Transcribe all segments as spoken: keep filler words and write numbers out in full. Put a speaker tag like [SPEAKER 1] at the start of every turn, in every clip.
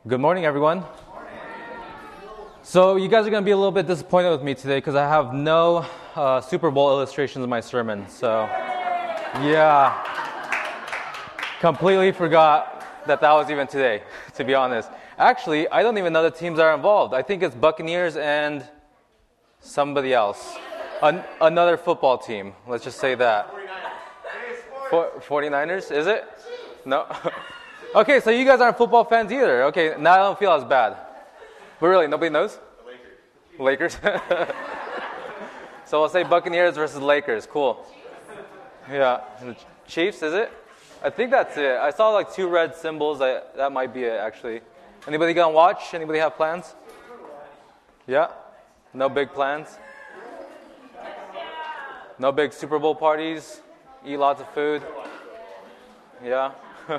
[SPEAKER 1] Good morning, everyone. So you guys are going to be a little bit disappointed with me today because I have no uh, Super Bowl illustrations in my sermon. So, yeah, completely forgot that that was even today, to be honest. Actually, I don't even know the teams that are involved. I think it's Buccaneers and somebody else. An- another football team, let's just say that. For- 49ers, is it? No? Okay, so you guys aren't football fans either. Okay, now I don't feel as bad. But really, nobody knows? The Lakers. Lakers? So we'll say Buccaneers versus Lakers. Cool. Yeah. The Chiefs, is it? I think that's it. I saw like two red symbols. I, that might be it, actually. Anybody gonna watch? Anybody have plans? Yeah? No big plans? No big Super Bowl parties? Eat lots of food? Yeah?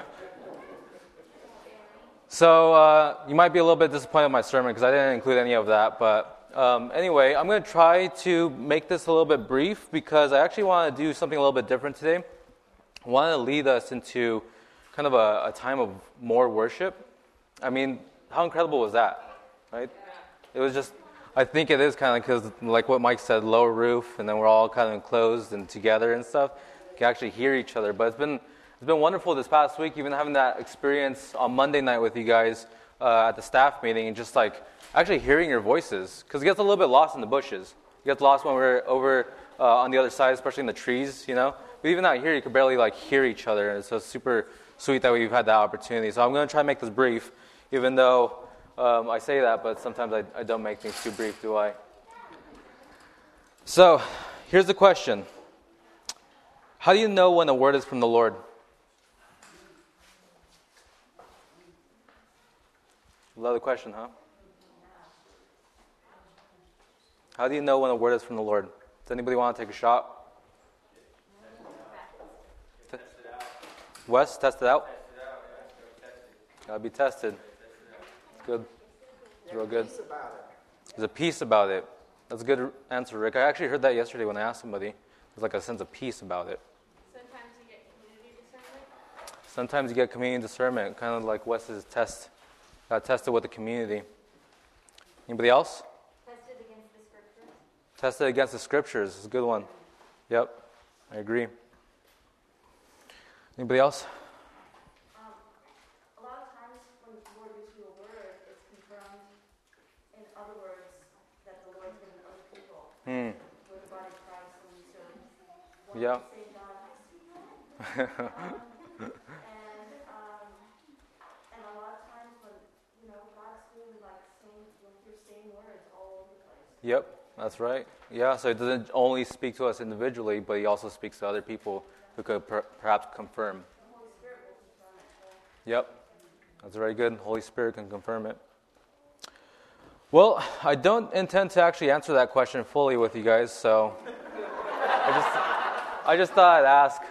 [SPEAKER 1] So uh, you might be a little bit disappointed with my sermon because I didn't include any of that. But um, anyway, I'm going to try to make this a little bit brief because I actually want to do something a little bit different today. I want to lead us into kind of a, a time of more worship. I mean, how incredible was that, right? It was just, I think it is kind of because, like what Mike said, low roof, and then we're all kind of enclosed and together and stuff. You can actually hear each other. But it's been It's been wonderful this past week, even having that experience on Monday night with you guys uh, at the staff meeting and just like actually hearing your voices. Because it gets a little bit lost in the bushes. It gets lost when we're over uh, on the other side, especially in the trees, you know. But even out here, you can barely like hear each other. And so it's super sweet that we've had that opportunity. So I'm going to try to make this brief, even though um, I say that, but sometimes I, I don't make things too brief, do I? So here's the question. How do you know when a word is from the Lord? Love the question, huh? How do you know when a word is from the Lord? Does anybody want to take a shot? Test it out. Wes, test it out? Test it out, yeah. Gotta be tested. It's good. It's real good. There's a peace about it. That's a good answer, Rick. I actually heard that yesterday when I asked somebody. There's like a sense of peace about it.
[SPEAKER 2] Sometimes you get community discernment.
[SPEAKER 1] Sometimes you get community discernment, kind of like Wes's test. Got tested with the community. Anybody else?
[SPEAKER 2] Tested against the scriptures.
[SPEAKER 1] Tested against the scriptures. It's a good one. Yep, I agree. Anybody else?
[SPEAKER 2] Um, a lot of times when the Lord gives you a word, it's confirmed in other words that the Lord's given other people.
[SPEAKER 1] Hmm.
[SPEAKER 2] We're the body of Christ and we serve one
[SPEAKER 1] Yeah.
[SPEAKER 2] same God. um, and um, and a lot of times when you know God's doing like same through same words all over the place.
[SPEAKER 1] Yep, that's right. Yeah, so it doesn't only speak to us individually, but he also speaks to other people who could per- perhaps confirm.
[SPEAKER 2] The Holy Spirit will confirm it.
[SPEAKER 1] Yep, that's very good. Holy Spirit can confirm it. Well, I don't intend to actually answer that question fully with you guys, so I just I just thought I'd ask.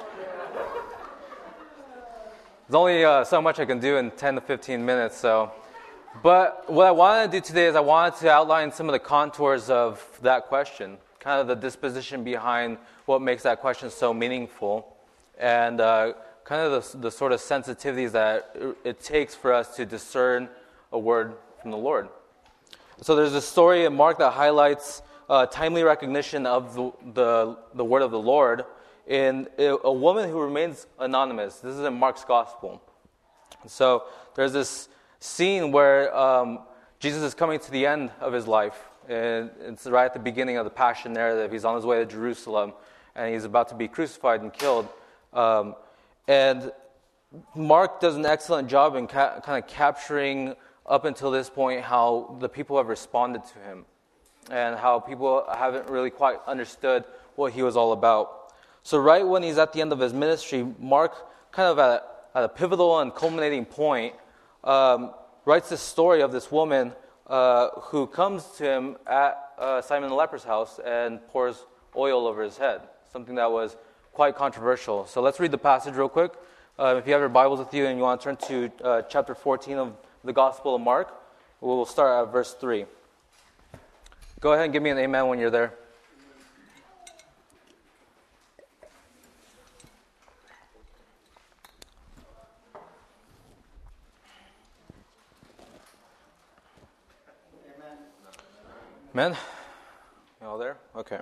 [SPEAKER 1] There's only uh, so much I can do in ten to fifteen minutes, so. But what I wanted to do today is I wanted to outline some of the contours of that question, kind of the disposition behind what makes that question so meaningful, and uh, kind of the, the sort of sensitivities that it takes for us to discern a word from the Lord. So there's a story in Mark that highlights uh, timely recognition of the, the, the word of the Lord in a woman who remains anonymous. This is in Mark's gospel. So there's this scene where um, Jesus is coming to the end of his life. And it's right at the beginning of the Passion narrative. He's on his way to Jerusalem, and he's about to be crucified and killed. Um, and Mark does an excellent job in ca- kind of capturing up until this point how the people have responded to him and how people haven't really quite understood what he was all about. So right when he's at the end of his ministry, Mark, kind of at a, at a pivotal and culminating point, um, writes this story of this woman uh, who comes to him at uh, Simon the leper's house and pours oil over his head, something that was quite controversial. So let's read the passage real quick. Uh, if you have your Bibles with you and you want to turn to uh, chapter fourteen of the Gospel of Mark, we'll start at verse three. Go ahead and give me an amen when you're there. Amen? You all there? Okay.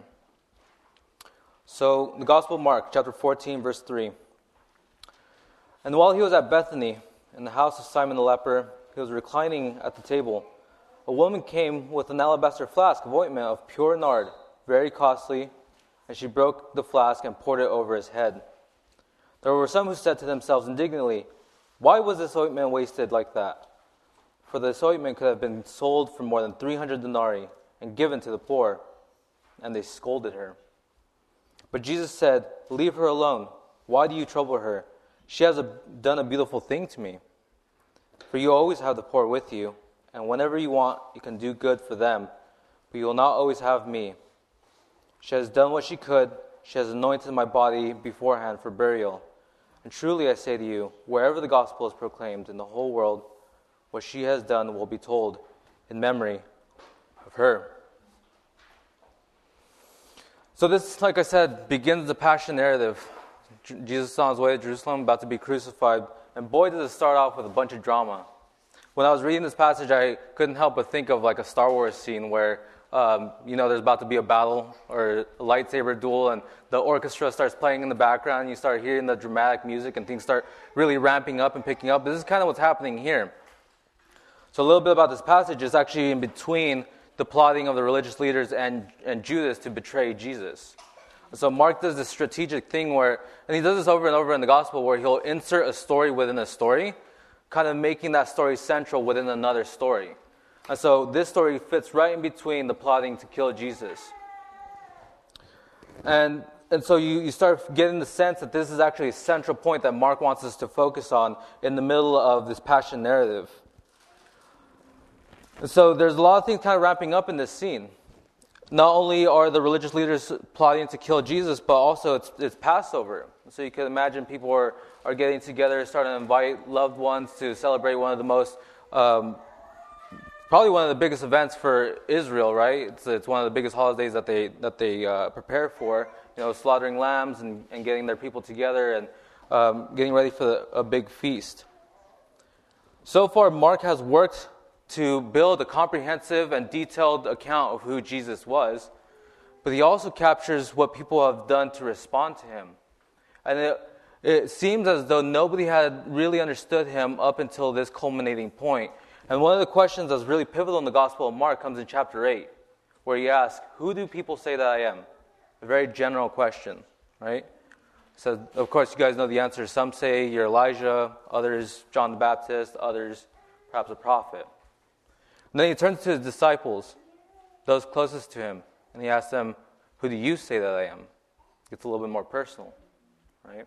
[SPEAKER 1] So, the Gospel of Mark, chapter fourteen, verse three. And while he was at Bethany, in the house of Simon the leper, he was reclining at the table. A woman came with an alabaster flask of ointment of pure nard, very costly, and she broke the flask and poured it over his head. There were some who said to themselves indignantly, "Why was this ointment wasted like that? For this ointment could have been sold for more than three hundred denarii and given to the poor." And they scolded her. But Jesus said, "Leave her alone. Why do you trouble her? She has a, done a beautiful thing to me. For you always have the poor with you, and whenever you want, you can do good for them, but you will not always have me. She has done what she could. She has anointed my body beforehand for burial. And truly I say to you, wherever the gospel is proclaimed in the whole world, what she has done will be told in memory of her." So this, like I said, begins the Passion narrative. Jesus is on his way to Jerusalem, about to be crucified, and boy, does it start off with a bunch of drama. When I was reading this passage, I couldn't help but think of like a Star Wars scene where, um, you know, there's about to be a battle or a lightsaber duel, and the orchestra starts playing in the background, and you start hearing the dramatic music, and things start really ramping up and picking up. This is kind of what's happening here. So a little bit about this passage is actually in between the plotting of the religious leaders and, and Judas to betray Jesus. So Mark does this strategic thing where, and he does this over and over in the gospel, where he'll insert a story within a story, kind of making that story central within another story. And so this story fits right in between the plotting to kill Jesus. And and so you, you start getting the sense that this is actually a central point that Mark wants us to focus on in the middle of this Passion narrative. And so there's a lot of things kind of wrapping up in this scene. Not only are the religious leaders plotting to kill Jesus, but also it's, it's Passover. So you can imagine people are, are getting together, starting to invite loved ones to celebrate one of the most, um, probably one of the biggest events for Israel, right? It's, it's one of the biggest holidays that they that they uh, prepare for. You know, slaughtering lambs and, and getting their people together and um, getting ready for the, a big feast. So far, Mark has worked to build a comprehensive and detailed account of who Jesus was, but he also captures what people have done to respond to him. And it, it seems as though nobody had really understood him up until this culminating point. And one of the questions that's really pivotal in the Gospel of Mark comes in chapter eight, where he asks, "Who do people say that I am?" A very general question, right? So, of course, you guys know the answer. Some say you're Elijah, others John the Baptist, others perhaps a prophet. And then he turns to his disciples, those closest to him, and he asks them, "Who do you say that I am?" It's a little bit more personal, right?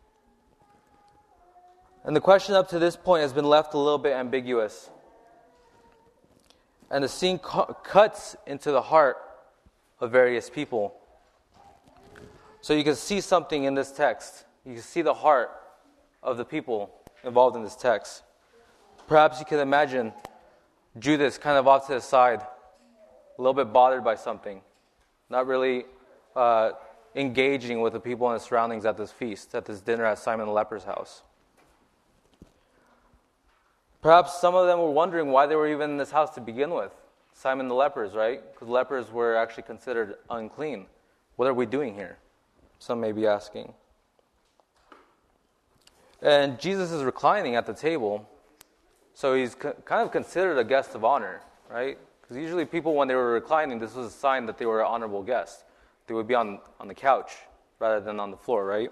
[SPEAKER 1] And the question up to this point has been left a little bit ambiguous. And the scene cu- cuts into the heart of various people. So you can see something in this text. You can see the heart of the people involved in this text. Perhaps you can imagine Judas kind of off to the side, a little bit bothered by something, not really uh, engaging with the people in the surroundings at this feast, at this dinner at Simon the leper's house. Perhaps some of them were wondering why they were even in this house to begin with. Simon the leper's, right? Because lepers were actually considered unclean. What are we doing here? Some may be asking. And Jesus is reclining at the table, so he's co- kind of considered a guest of honor, right? Because usually people, when they were reclining, this was a sign that they were an honorable guest. They would be on, on the couch rather than on the floor, right?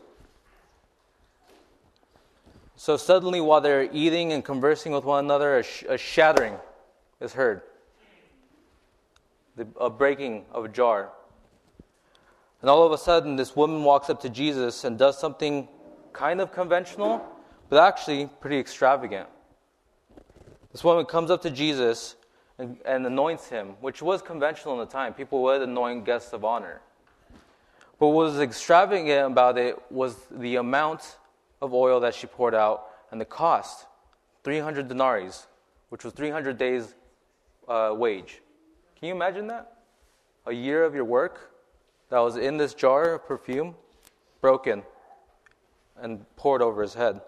[SPEAKER 1] So suddenly, while they're eating and conversing with one another, a, sh- a shattering is heard. The, a breaking of a jar. And all of a sudden, this woman walks up to Jesus and does something kind of conventional, but actually pretty extravagant. This woman comes up to Jesus and, and anoints him, which was conventional in the time. People would anoint guests of honor. But what was extravagant about it was the amount of oil that she poured out and the cost, three hundred denarii, which was three hundred days uh, wage. Can you imagine that? A year of your work that was in this jar of perfume, broken and poured over his head.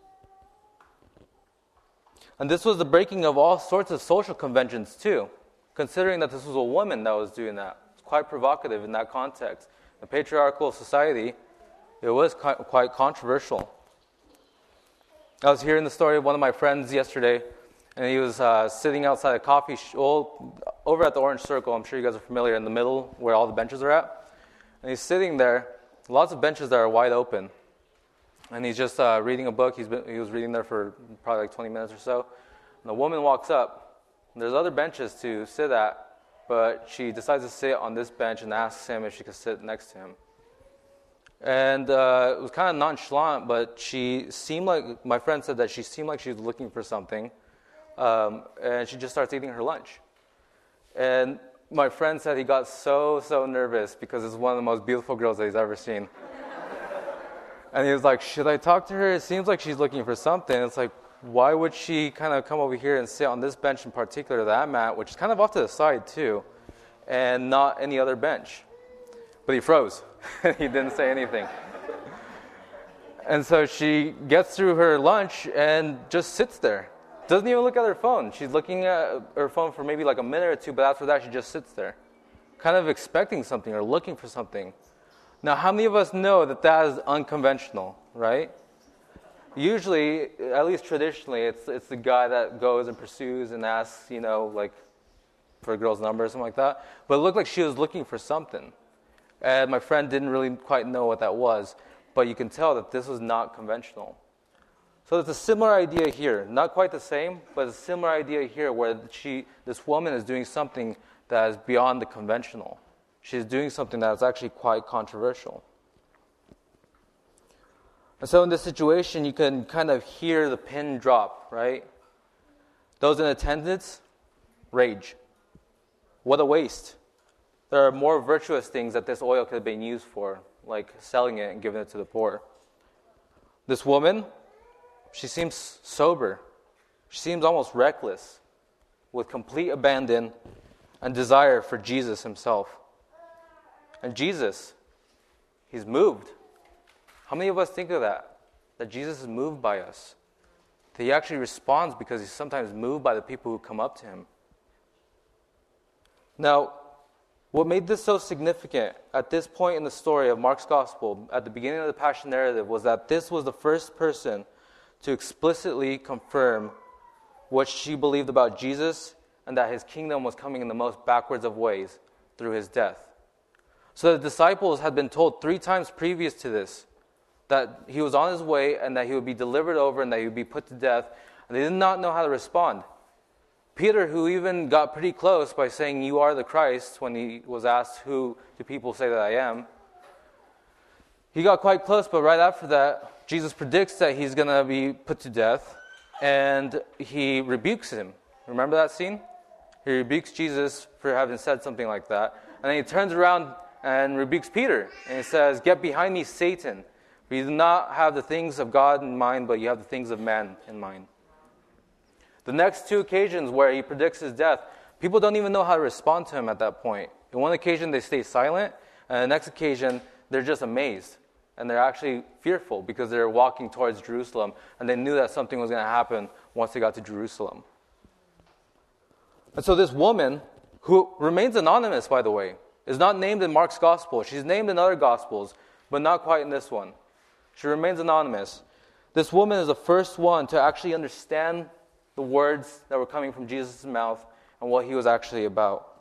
[SPEAKER 1] And this was the breaking of all sorts of social conventions too, considering that this was a woman that was doing that. It's quite provocative in that context. In a patriarchal society, it was quite controversial. I was hearing the story of one of my friends yesterday, and he was uh, sitting outside a coffee shop, over at the Orange Circle. I'm sure you guys are familiar, in the middle where all the benches are at. And he's sitting there, lots of benches that are wide open. And he's just uh, reading a book. He's been, he was reading there for probably like twenty minutes or so. And the woman walks up. And there's other benches to sit at, but she decides to sit on this bench and asks him if she could sit next to him. And uh, it was kind of nonchalant, but she seemed like, my friend said that she seemed like she was looking for something. Um, and she just starts eating her lunch. And my friend said he got so, so nervous because it's one of the most beautiful girls that he's ever seen. And he was like, should I talk to her? It seems like she's looking for something. It's like, why would she kind of come over here and sit on this bench in particular that I'm at, which is kind of off to the side too, and not any other bench? But he froze. He didn't say anything. And so she gets through her lunch and just sits there. Doesn't even look at her phone. She's looking at her phone for maybe like a minute or two, but after that she just sits there, kind of expecting something or looking for something. Now, how many of us know that that is unconventional, right? Usually, at least traditionally, it's it's the guy that goes and pursues and asks, you know, like for a girl's number or something like that. But it looked like she was looking for something. And my friend didn't really quite know what that was, but you can tell that this was not conventional. So it's a similar idea here. Not quite the same, but it's a similar idea here where she, this woman is doing something that is beyond the conventional. She's doing something that is actually quite controversial. And so in this situation, you can kind of hear the pin drop, right? Those in attendance, rage. What a waste. There are more virtuous things that this oil could have been used for, like selling it and giving it to the poor. This woman, she seems sober. She seems almost reckless, with complete abandon and desire for Jesus himself. And Jesus, he's moved. How many of us think of that? That Jesus is moved by us. That he actually responds because he's sometimes moved by the people who come up to him. Now, what made this so significant at this point in the story of Mark's Gospel, at the beginning of the Passion narrative, was that this was the first person to explicitly confirm what she believed about Jesus and that his kingdom was coming in the most backwards of ways through his death. So the disciples had been told three times previous to this that he was on his way and that he would be delivered over and that he would be put to death, and they did not know how to respond. Peter, who even got pretty close by saying, "You are the Christ," when he was asked, "Who do people say that I am?" He got quite close, but right after that, Jesus predicts that he's going to be put to death, and he rebukes him. Remember that scene? He rebukes Jesus for having said something like that, and then he turns around and rebukes Peter, and he says, "Get behind me, Satan. For you do not have the things of God in mind, but you have the things of man in mind." The next two occasions where he predicts his death, people don't even know how to respond to him at that point. In one occasion, they stay silent, and the next occasion, they're just amazed. And they're actually fearful because they're walking towards Jerusalem, and they knew that something was going to happen once they got to Jerusalem. And so this woman, who remains anonymous, by the way, is not named in Mark's Gospel. She's named in other Gospels, but not quite in this one. She remains anonymous. This woman is the first one to actually understand the words that were coming from Jesus' mouth and what he was actually about.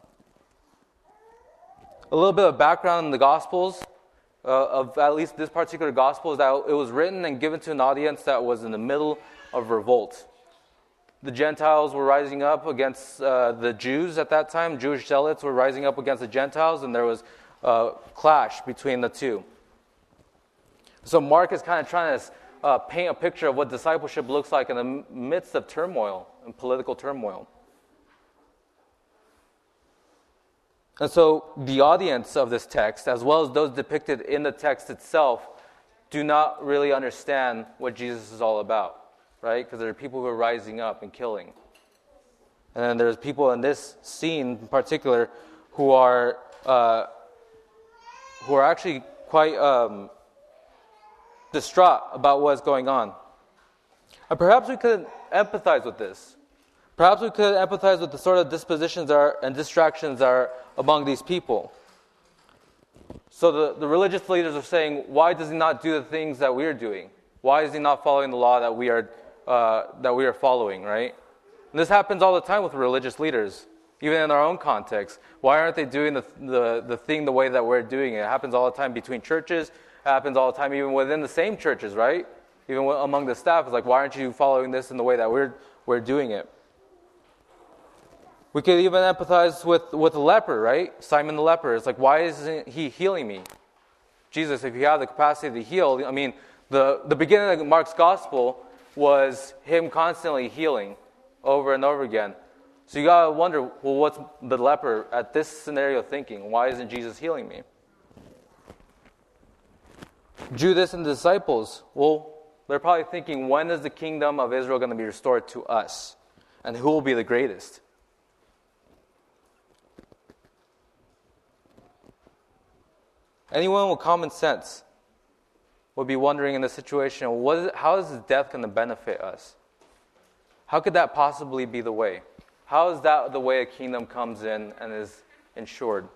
[SPEAKER 1] A little bit of background in the Gospels uh, of at least this particular Gospel is that it was written and given to an audience that was in the middle of revolt. The Gentiles were rising up against uh, the Jews at that time. Jewish zealots were rising up against the Gentiles, and there was a clash between the two. So Mark is kind of trying to uh, paint a picture of what discipleship looks like in the midst of turmoil and political turmoil. And so the audience of this text, as well as those depicted in the text itself, do not really understand what Jesus is all about, right? Because there are people who are rising up and killing. And then there's people in this scene in particular who are uh, who are actually quite um, distraught about what's going on. And perhaps we could empathize with this. Perhaps we could empathize with the sort of dispositions are, and distractions that are among these people. So the, the religious leaders are saying, why does he not do the things that we are doing? Why is he not following the law that we are uh, that we are following, right? And this happens all the time with religious leaders, even in our own context. Why aren't they doing the, the, the thing the way that we're doing it? It happens all the time between churches. It happens all the time even within the same churches, right? Even among the staff, it's like, why aren't you following this in the way that we're we're doing it? We could even empathize with, with the leper, right? Simon the leper. It's like, why isn't he healing me? Jesus, if you have the capacity to heal, I mean, the, the beginning of Mark's gospel was him constantly healing over and over again. So you got to wonder, well, what's the leper at this scenario thinking? Why isn't Jesus healing me? Judas and the disciples, well, they're probably thinking, when is the kingdom of Israel going to be restored to us? And who will be the greatest? Anyone with common sense would be wondering in this situation, what is it, how is his death going to benefit us? How could that possibly be the way? How is that the way a kingdom comes in and is ensured?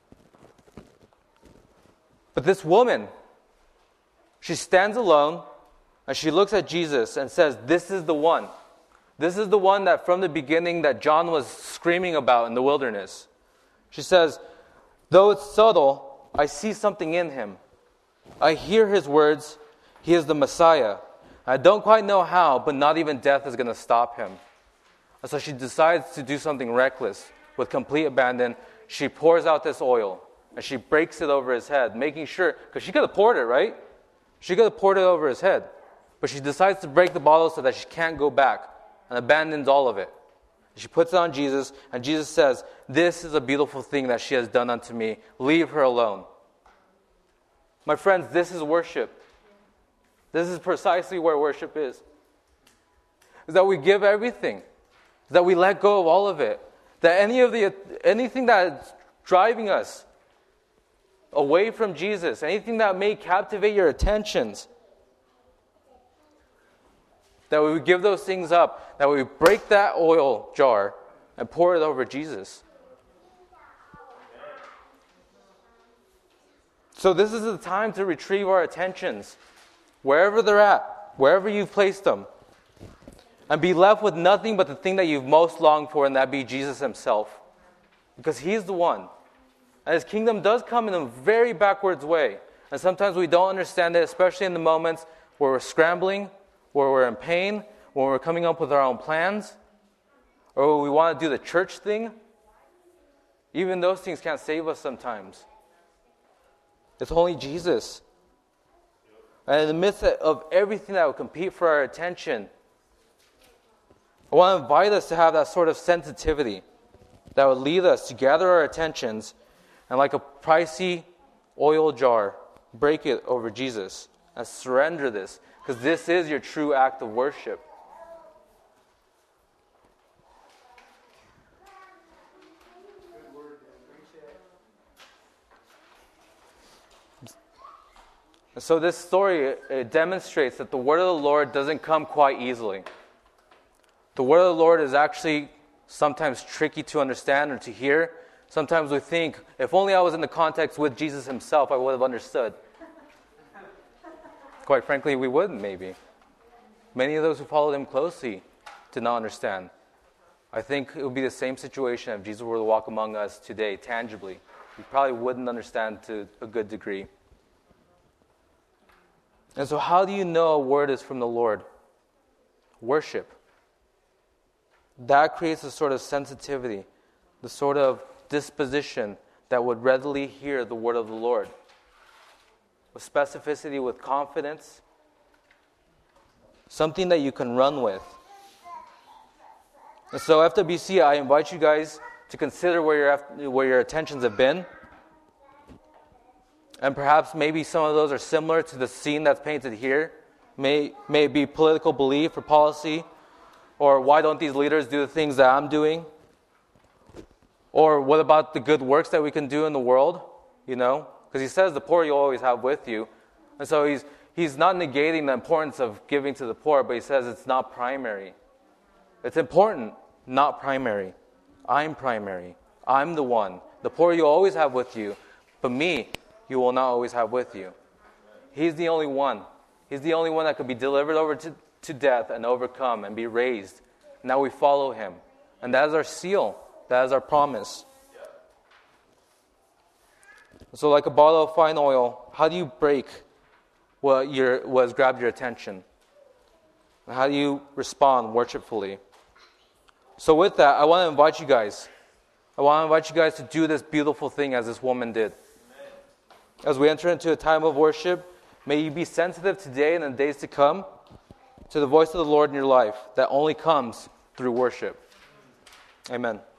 [SPEAKER 1] But this woman, she stands alone and she looks at Jesus and says, this is the one. This is the one that from the beginning that John was screaming about in the wilderness. She says, though it's subtle, I see something in him. I hear his words. He is the Messiah. I don't quite know how, but not even death is going to stop him. And so she decides to do something reckless. With complete abandon, she pours out this oil, and she breaks it over his head, making sure, because she could have poured it, right? She could have poured it over his head. But she decides to break the bottle so that she can't go back, and abandons all of it. She puts it on Jesus, and Jesus says, this is a beautiful thing that she has done unto me. Leave her alone. My friends, this is worship. This is precisely where worship is. Is that we give everything. Is that we let go of all of it. That any of the anything that is driving us away from Jesus, anything that may captivate your attentions, that we would give those things up, that we would break that oil jar and pour it over Jesus. So this is the time to retrieve our attentions, wherever they're at, wherever you've placed them, and be left with nothing but the thing that you've most longed for, and that be Jesus himself. Because he's the one. And his kingdom does come in a very backwards way. And sometimes we don't understand it, especially in the moments where we're scrambling, where we're in pain, when we're coming up with our own plans, or when we want to do the church thing. Even those things can't save us sometimes. It's only Jesus. And in the midst of everything that would compete for our attention, I want to invite us to have that sort of sensitivity that would lead us to gather our attentions and, like a pricey oil jar, break it over Jesus and surrender this, because this is your true act of worship. And so this story, it demonstrates that the word of the Lord doesn't come quite easily. The word of the Lord is actually sometimes tricky to understand or to hear. Sometimes we think, if only I was in the context with Jesus himself, I would have understood. Quite frankly, we wouldn't, maybe. Many of those who followed him closely did not understand. I think it would be the same situation if Jesus were to walk among us today, tangibly. We probably wouldn't understand to a good degree. And so how do you know a word is from the Lord? Worship. That creates a sort of sensitivity, the sort of disposition that would readily hear the word of the Lord. With specificity, with confidence. Something that you can run with. And so F W C, I invite you guys to consider where your, where your attentions have been. And perhaps maybe some of those are similar to the scene that's painted here. May, may it be political belief or policy. Or why don't these leaders do the things that I'm doing? Or what about the good works that we can do in the world? You know? Because he says the poor you always have with you. And so he's he's not negating the importance of giving to the poor, but he says it's not primary. It's important. not primary. I'm primary. I'm the one. The poor you always have with you, but me, you will not always have with you. He's the only one. He's the only one that could be delivered over to, to death and overcome and be raised. Now we follow him. And that is our seal. That is our promise. So like a bottle of fine oil, how do you break what, your, what has grabbed your attention? How do you respond worshipfully? So with that, I want to invite you guys. I want to invite you guys to do this beautiful thing as this woman did. As we enter into a time of worship, may you be sensitive today and in the days to come to the voice of the Lord in your life that only comes through worship. Amen.